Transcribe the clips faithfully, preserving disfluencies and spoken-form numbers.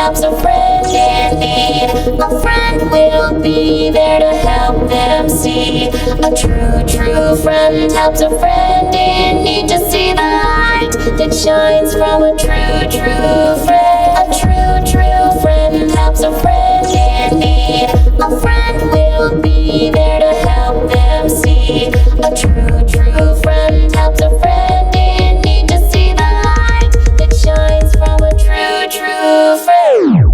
helps a friend in need. A friend will be there to help them see. A true, true friend helps a friend in need to see the light that shines from a true, true friend. A true, true friend helps a friend in need. A friend will be there to help them see. A true, true friend helps a friend in need to see the light that shines from a true, true friend.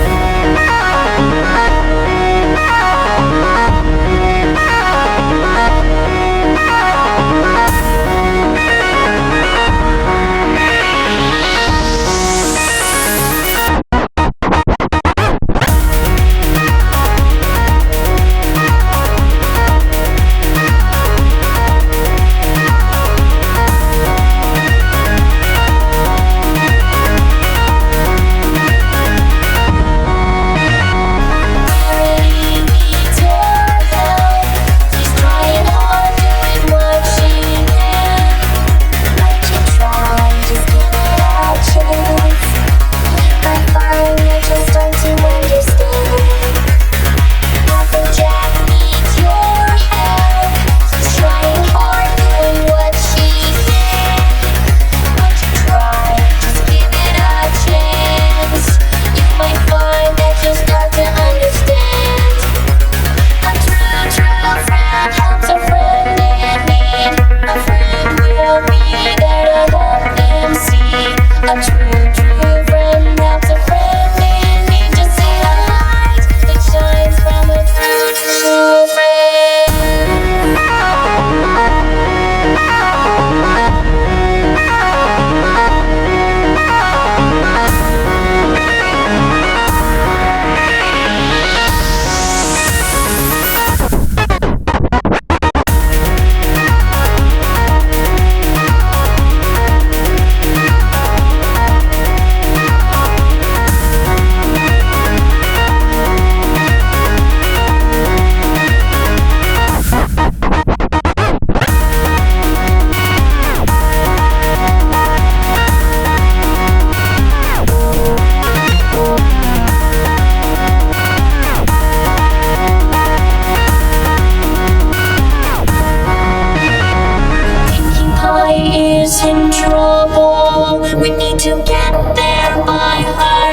In trouble, we need to get there by our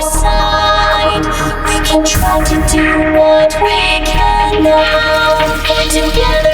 side. We can try to do what we can now, but together